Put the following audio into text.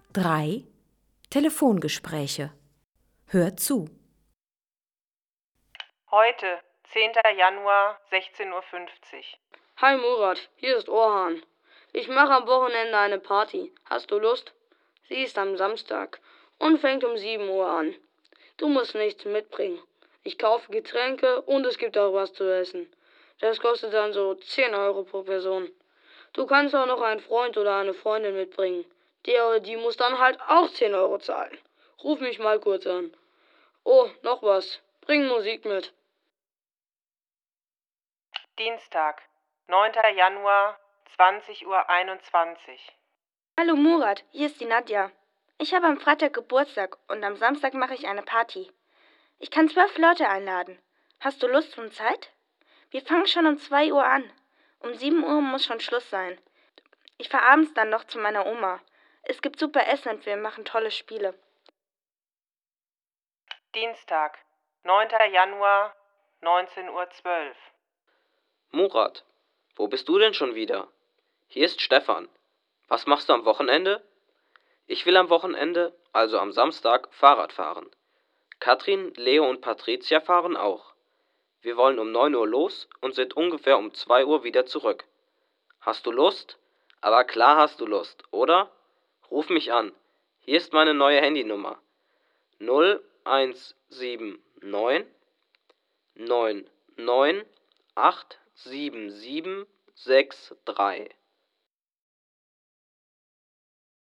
3. Telefongespräche. Hör zu. Heute, 10. Januar, 16:50 Uhr. Hi Murat, hier ist Orhan. Ich mache am Wochenende eine Party. Hast du Lust? Sie ist am Samstag und fängt um 7 Uhr an. Du musst nichts mitbringen. Ich kaufe Getränke und es gibt auch was zu essen. Das kostet dann so 10 Euro pro Person. Du kannst auch noch einen Freund oder eine Freundin mitbringen. Der oder die muss dann halt auch 10 Euro zahlen. Ruf mich mal kurz an. Oh, noch was. Bring Musik mit. Dienstag, 9. Januar, 20:21 Uhr. Hallo Murat, hier ist die Nadja. Ich habe am Freitag Geburtstag und am Samstag mache ich eine Party. Ich kann 12 Leute einladen. Hast du Lust und Zeit? Wir fangen schon um 2 Uhr an. Um 7 Uhr muss schon Schluss sein. Ich fahre abends dann noch zu meiner Oma. Es gibt super Essen und wir machen tolle Spiele. Dienstag, 9. Januar, 19:12 Uhr. Murat, wo bist du denn schon wieder? Hier ist Stefan. Was machst du am Wochenende? Ich will am Wochenende, also am Samstag, Fahrrad fahren. Katrin, Leo und Patricia fahren auch. Wir wollen um 9 Uhr los und sind ungefähr um 2 Uhr wieder zurück. Hast du Lust? Aber klar hast du Lust, oder? Ruf mich an. Hier ist meine neue Handynummer. 0179 99 87763.